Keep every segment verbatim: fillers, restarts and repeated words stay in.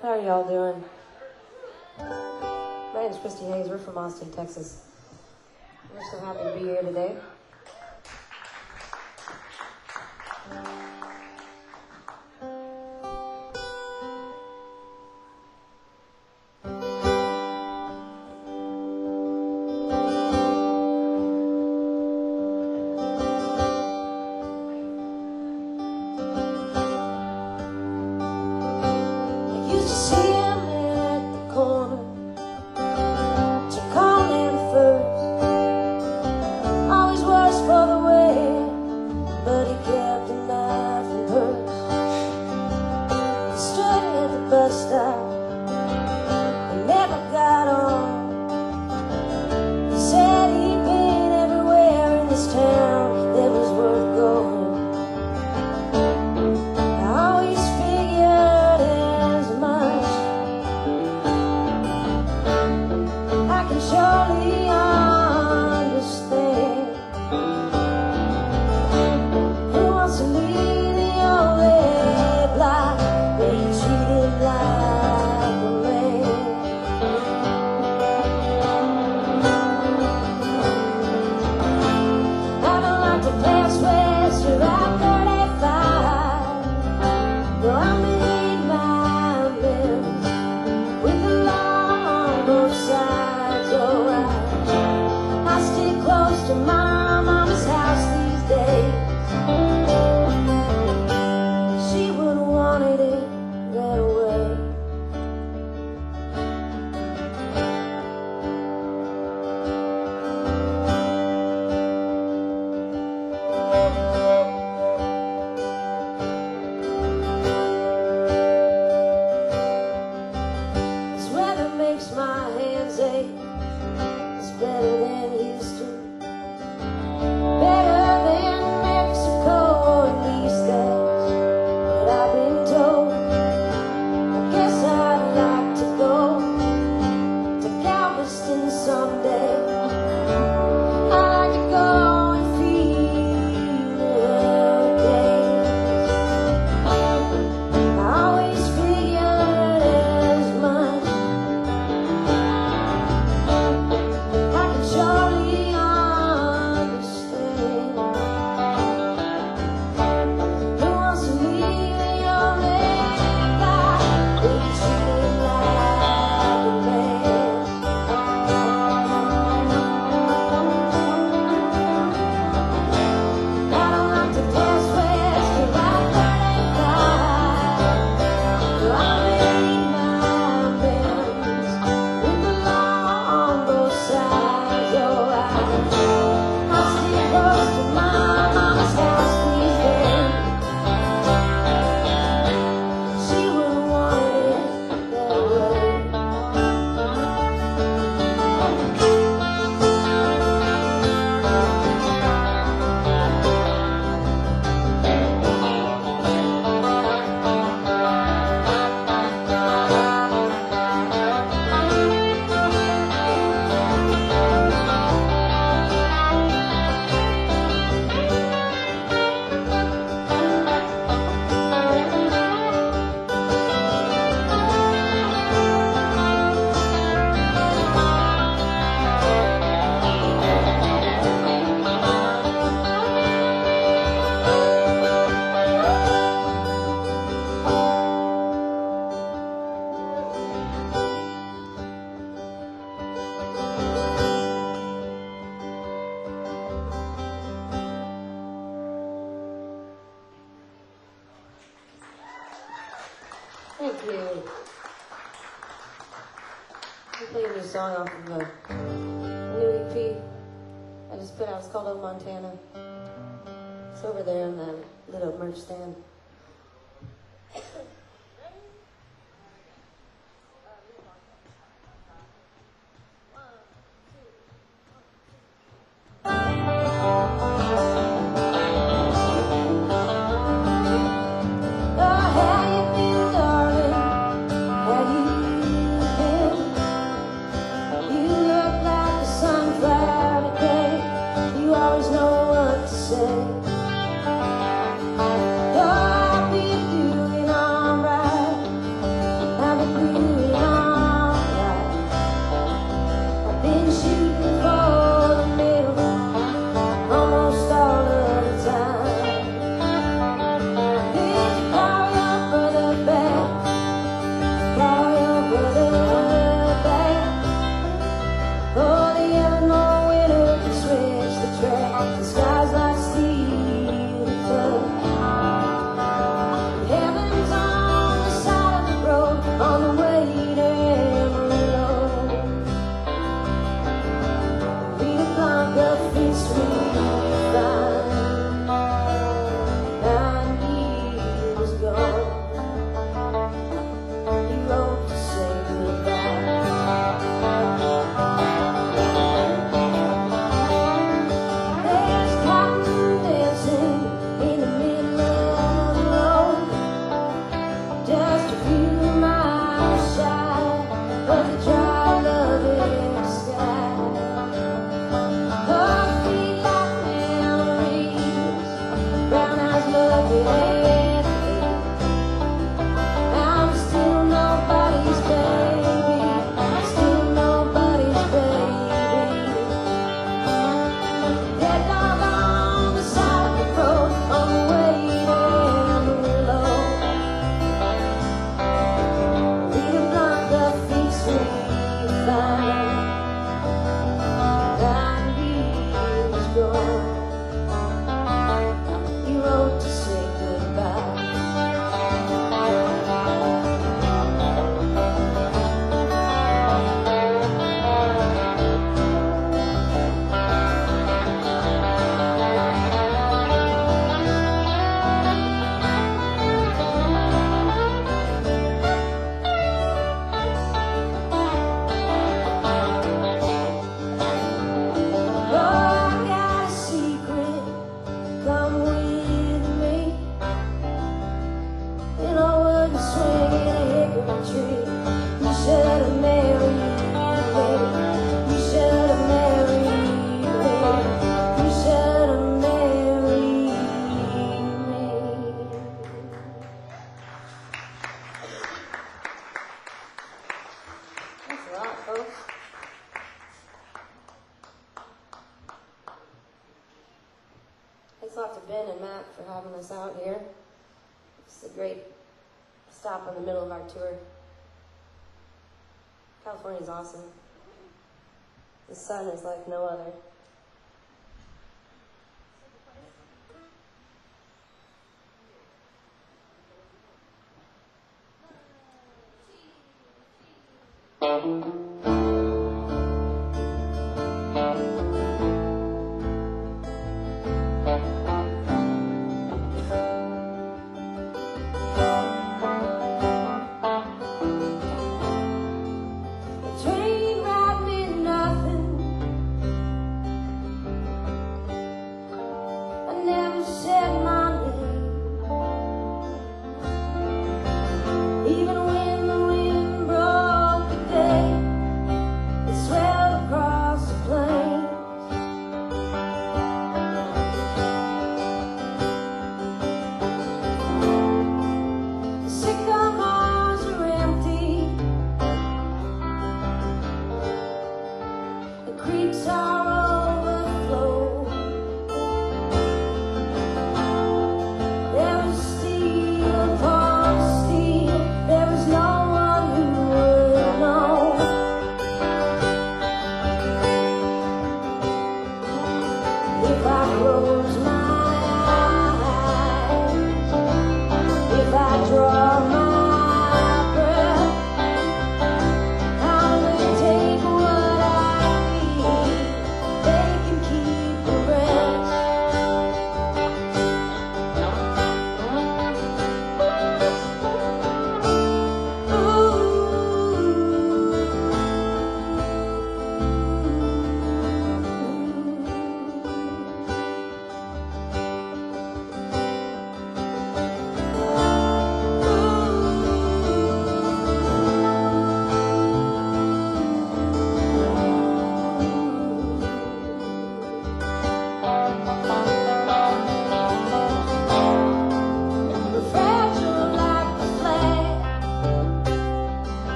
How are y'all doing? My name's Christy Hayes. We're from Austin, Texas. We're so happy to be here today. Thank you. I'm playing a new song off of a new E P I just put out. It's called Old Montana. It's over there in the little merch stand. Know what to say. folks. Thanks a lot to Ben and Matt for having us out here. It's a great stop in the middle of our tour. California's awesome. The sun is like no other.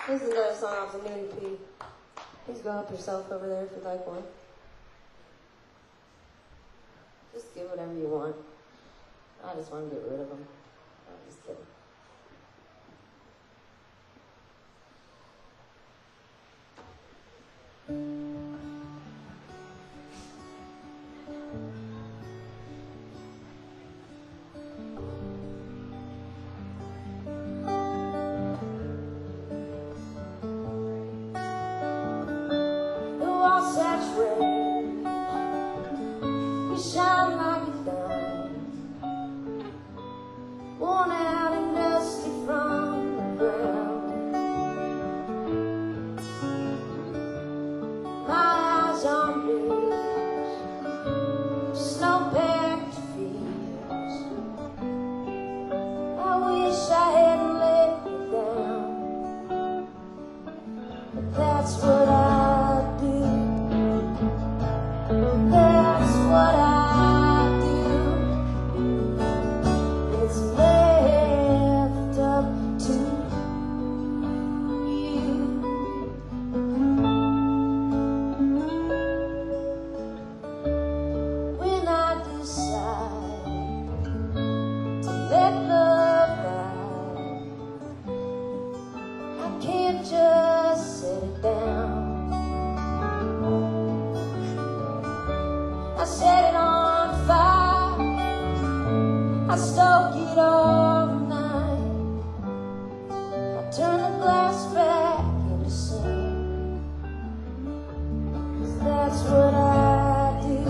This is another song off the new E P. Please go help yourself over there if you'd like one. Just get whatever you want. I just want to get rid of them. I'm just kidding. The walls saturate, you shine like a dime, worn out and dusty from the ground. My eyes on blues, snow-packed fields. I wish I hadn't let you down, but that's what I do. That's what I do. It's left up to you. When I decide to let love ride, I can't just set it down. I set it on fire, I stoke it all night. I turn the glass back into sand, 'cause that's what I do.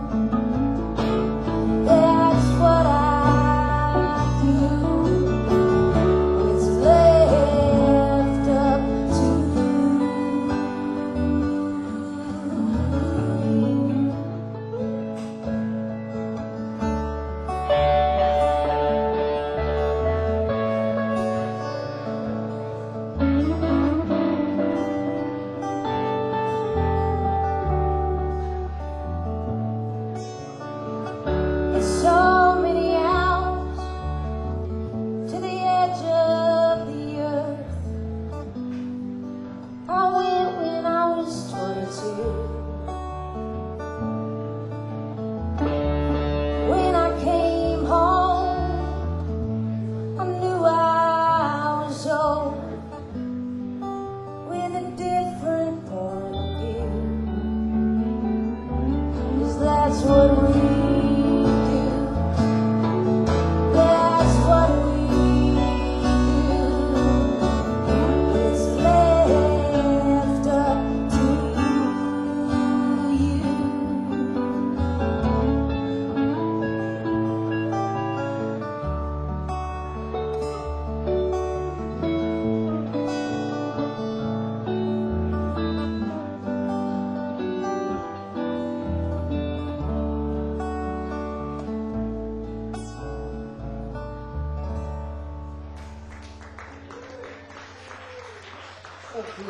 That's what I do. It's left up to you. It's so many hours to the edge of the earth. I went when I was twenty-two. When I came home, I knew I was old, with a different point of view. 'Cause that's what we do. That's what we do. It's left up to you. Thank you.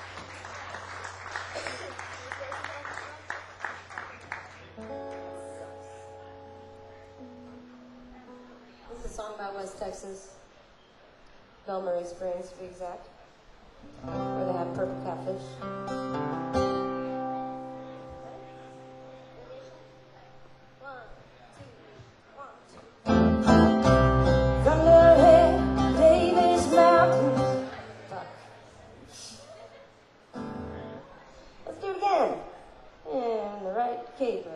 This is a song about West Texas, Belle Marie Springs to be exact, where they have purple catfish. Thunderhead, Davis Mountains. Fuck. Let's do it again. And the right caper.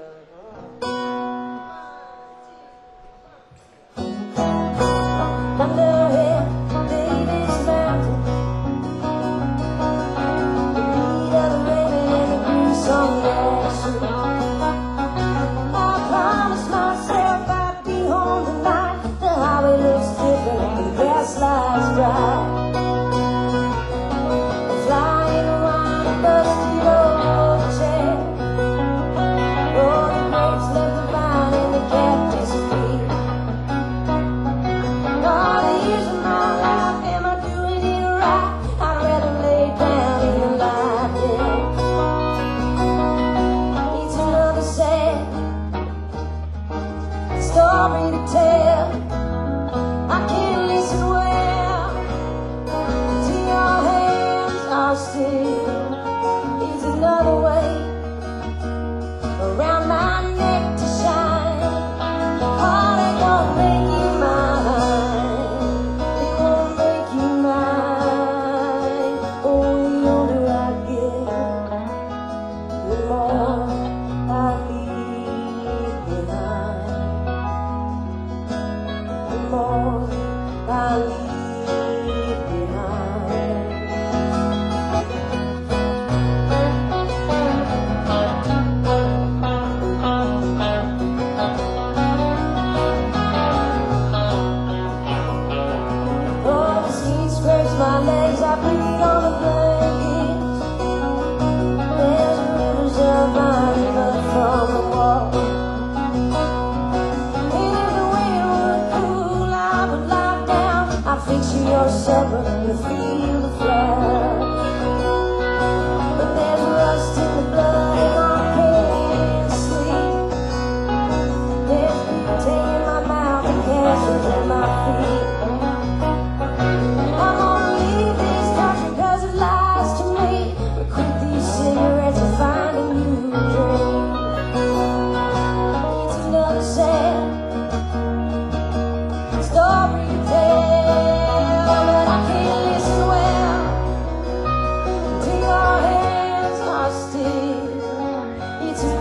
Thunderhead, Davis Mountains. The beat of the raven and the grease on the ashes. I promised myself I'd be home tonight. The highway looks different, the gas lights bright. Flying around a busted old chair. Oh,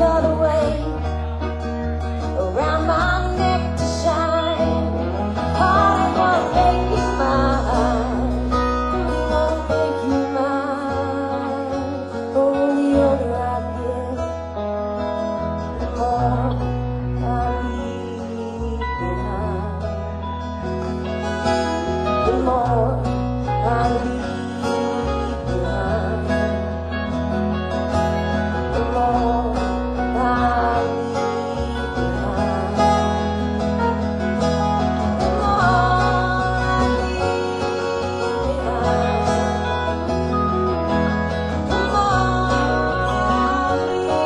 another way around my neck to shine. Heart, I wanna make you mine, wanna make you mine. For the older I get, the more I leave behind, the more I leave behind, the more I leave behind, the more I leave behind, the more I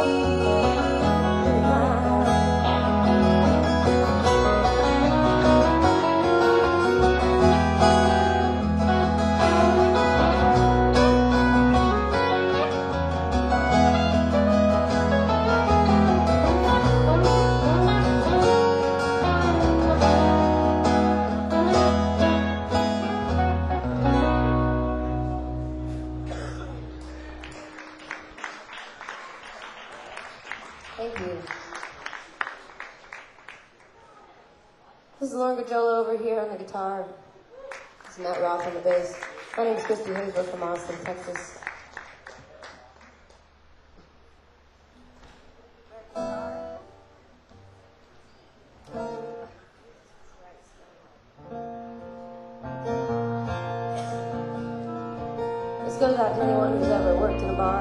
Thank you. This is Lauren Gajola over here on the guitar. This is Matt Roth on the bass. My name is Christy Hazel from Austin, Texas. This goes out to anyone who's ever worked in a bar.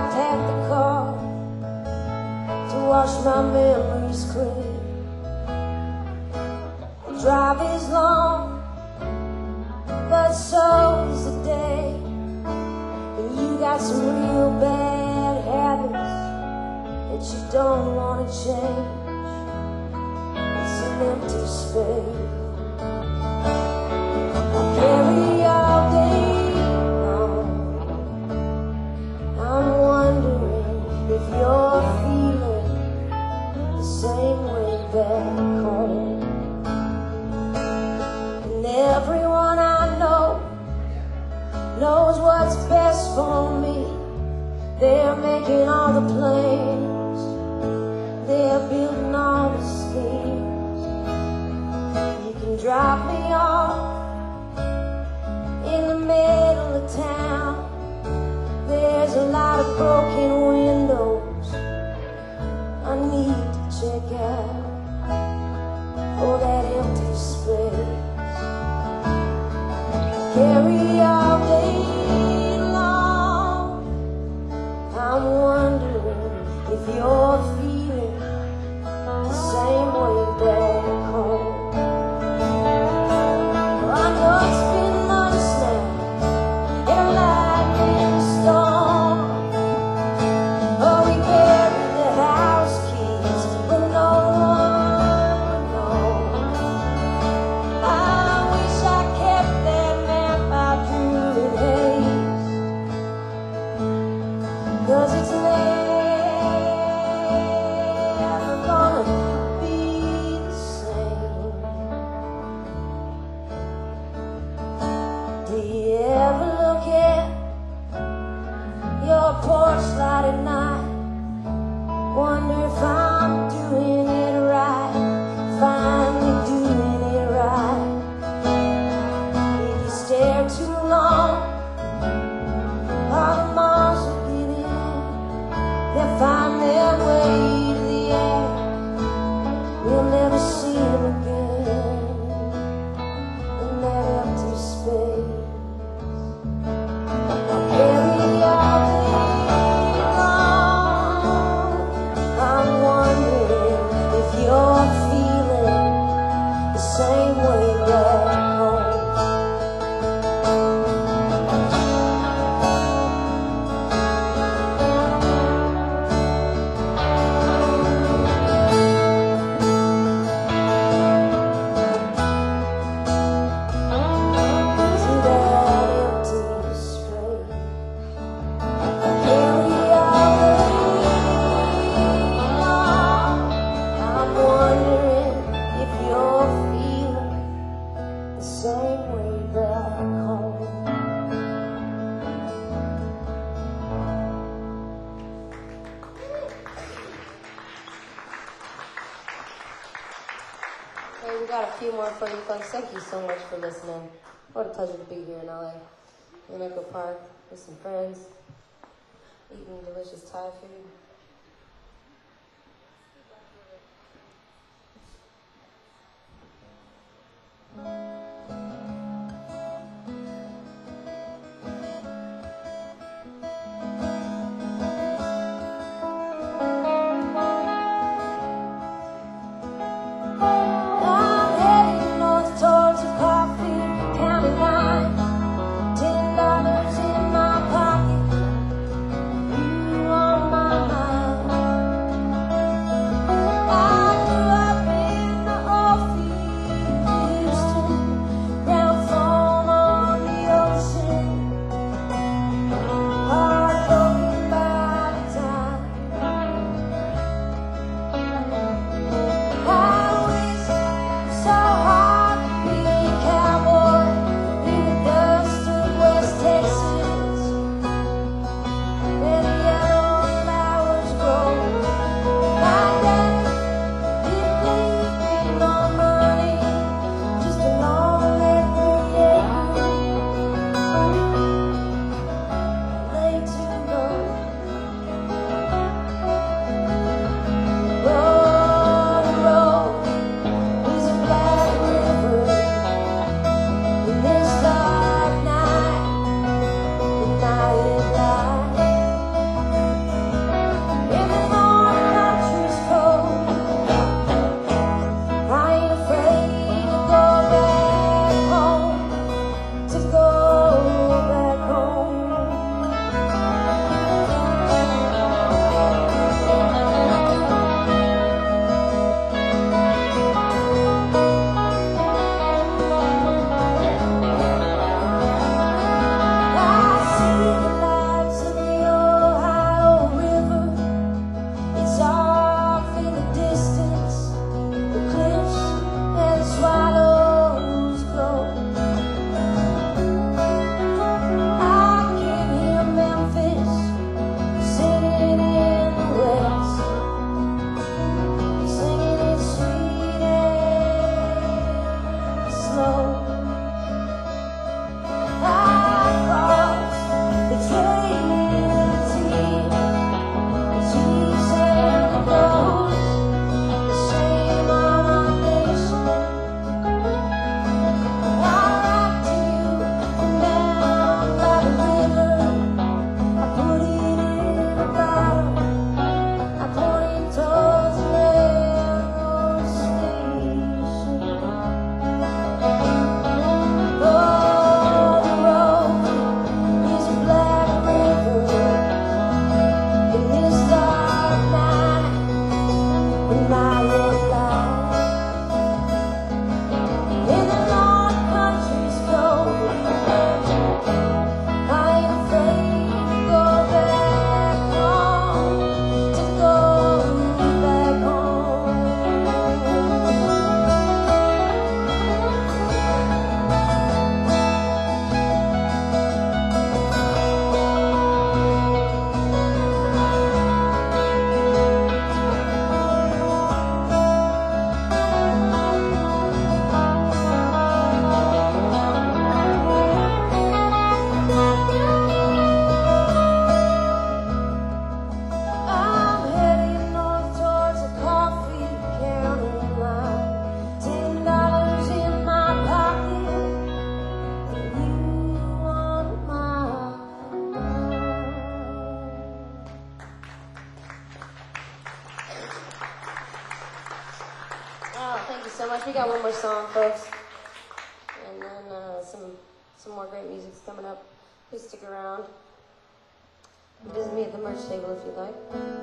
parked at the car to wash my memories clean. The drive is long, but so is the day. And you got some real bad habits that you don't want to change. It's an empty space. I carry all day long. I'm wondering if you're feeling the same way back home. And everyone I know knows what's best for me. They're making all the plans, they're building all the schemes. You can drop me off in the middle of town. There's a lot of broken windows I need to check out for that empty space. Carry all day long. I'm wondering if you're feeling the same way back home. I know it's been months now, and a lightning storm. Oh, we buried the house keys, but no one knows. I wish I kept that map I drew in haste, 'cause it's never gonna be the same. Do you ever look at your porch light at night? Wonder if I'm doing it right, finally doing it right. If you stare too long, all the moths will get in. They'll find their way to the air. We'll never see them again in that empty space. I carry all day long. I'm wondering if you're feeling the same way back home. To that empty space. I carry all day long. I'm wondering if you're feeling the same way back home. Hey, we got a few more for you folks. Thank you so much for listening. What a pleasure to be here in L A, in Echo Park, with some friends, eating delicious Thai food. I'm heading north towards a coffee county line. Ten dollars in my pocket, you on my mind. so much. We got one more song, folks. And then uh, some some more great music's coming up. Please stick around. Visit me at the merch table if you'd like.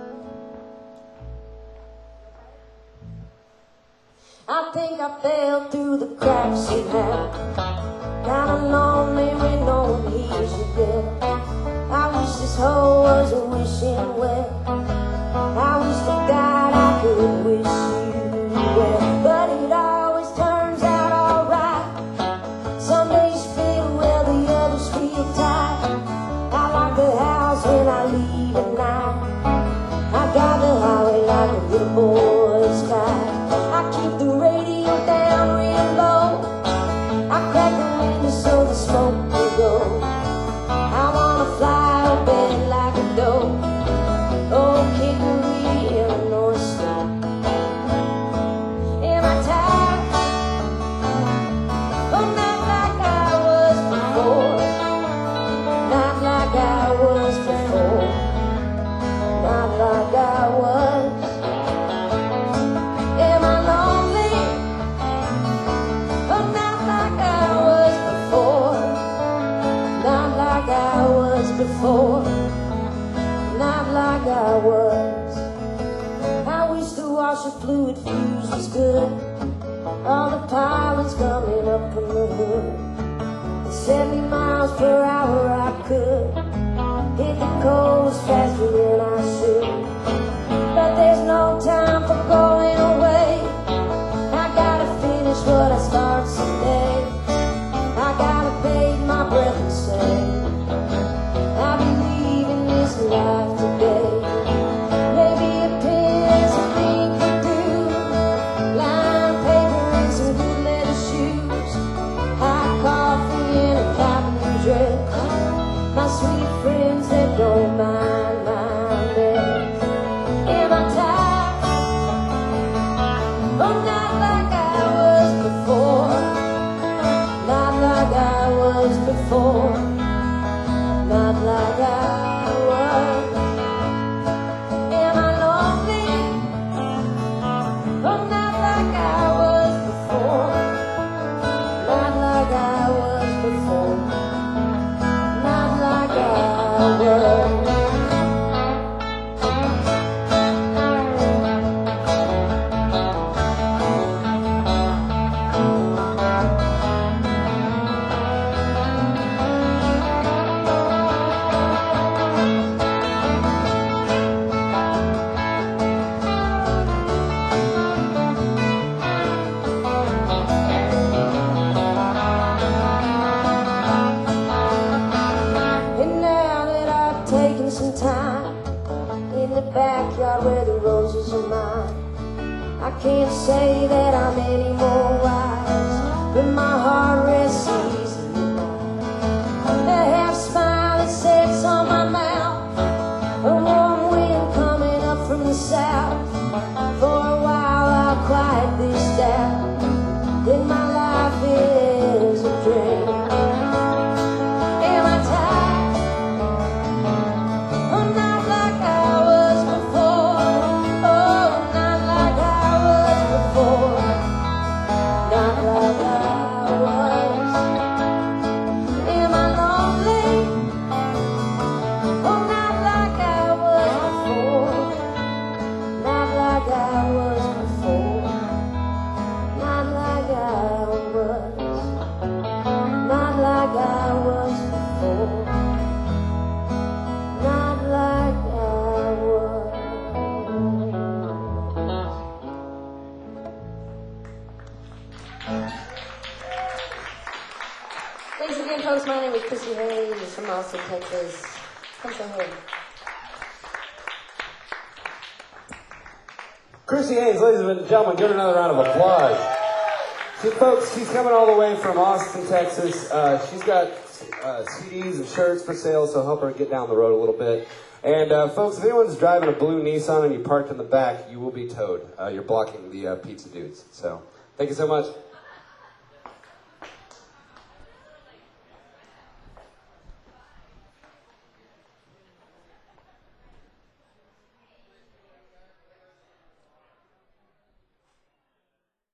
I think I fell through the cracks somehow. Kinda lonely when no one hears you yet. I wish this hole was a wishing well. I wish to God I could wish you well. But it always turns out alright. Some days feel well, the others feel tight. I like the house when I leave at night. I drive the highway like a little boy's kite. I keep the radio down real low. I crack the window so the smoke will go. I wanna fly up bed like a doe. Oh, Hickory, Illinois state. Am I tired? Oh, not like I was before. Not like I was before. Not like I was. Am I lonely? Oh, not like I was before. Not like I was before. Not like I was. I wish the washer fluid fuse was good. All the pilots coming up from the hood. At seventy miles per hour I could hit the coast faster than I should. But there's no time for going away. I gotta finish what I start someday. I gotta bathe my breath and say I'll be leaving this life today. Maybe a pen and some ink would do. Lined paper and some good leather shoes. Hot coffee and a cotton dress. My sweet friends that don't mind my mess. Am I tired? Oh, not like I was before. Not like I was before. Not like I was. Am I lonely? Oh, not like I was before. Not like I was before. Not like I was. And now that I've taken some time in the backyard where the roses are mine, I can't say that I'm any more wise, but my heart rests easy tonight. A half smile that sets on my mouth, a warm wind coming up from the south. For a while I'll quiet this doubt, then my life is a dream. Am I tired? Oh, not like I was before. Oh, not like I was before. Not like I was. Am I lonely? Oh, not like I was before. Not like I was before. Not like I was. Not like I was before. Not like I was. Thanks again, folks. My name is Chrissy Hayes from Austin, Texas. Come say hey. Chrissy Hayes, ladies and gentlemen, give her another round of applause. See, folks, she's coming all the way from Austin, Texas. Uh, she's got uh, C Ds and shirts for sale, so help her get down the road a little bit. And, uh, folks, if anyone's driving a blue Nissan and you parked in the back, you will be towed. Uh, you're blocking the uh, pizza dudes. So, thank you so much.